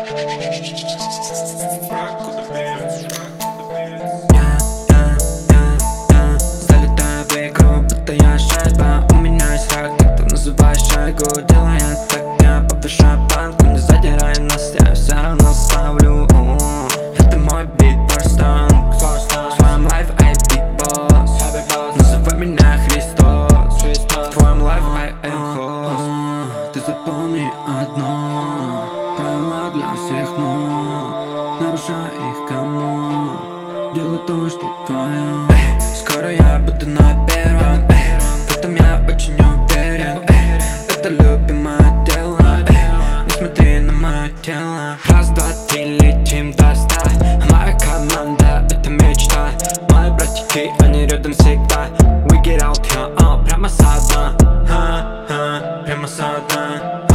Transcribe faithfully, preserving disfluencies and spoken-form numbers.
Залетаю в игру, будто я шайба. У меня есть рак, ты называешь шайгу. Делая так, я повышаю планку. Не задирай нас, я все равно ставлю. Это мой бит, просто в твоем лайф, ай, big boss. Называй меня Христос. В твоем лайф, ай, am host. Ты запомни одно: правила для всех, но нарушай их кому. Делай то, что твое. Скоро я буду на первом, эй, в этом я очень уверен, эй, это любимое дело, эй, не смотри на мое тело. Раз, два, три, летим до ста. Моя команда — это мечта. Мои братики, они рядом всегда. We get out here, uh, прямо со дна, uh, uh, прямо со дна.